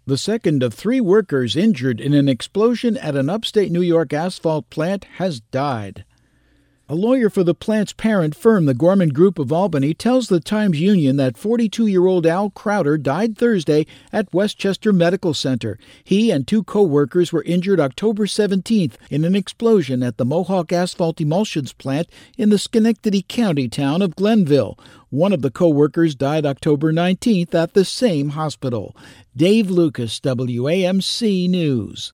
The second of 3 workers injured in an explosion at an upstate New York asphalt plant has died. A lawyer for the plant's parent firm, the Gorman Group of Albany, tells the Times-Union that 42-year-old Al Crowder died Thursday at Westchester Medical Center. He and 2 co-workers were injured October 17th in an explosion at the Mohawk Asphalt Emulsions plant in the Schenectady County town of Glenville. One of the co-workers died October 19th at the same hospital. Dave Lucas, WAMC News.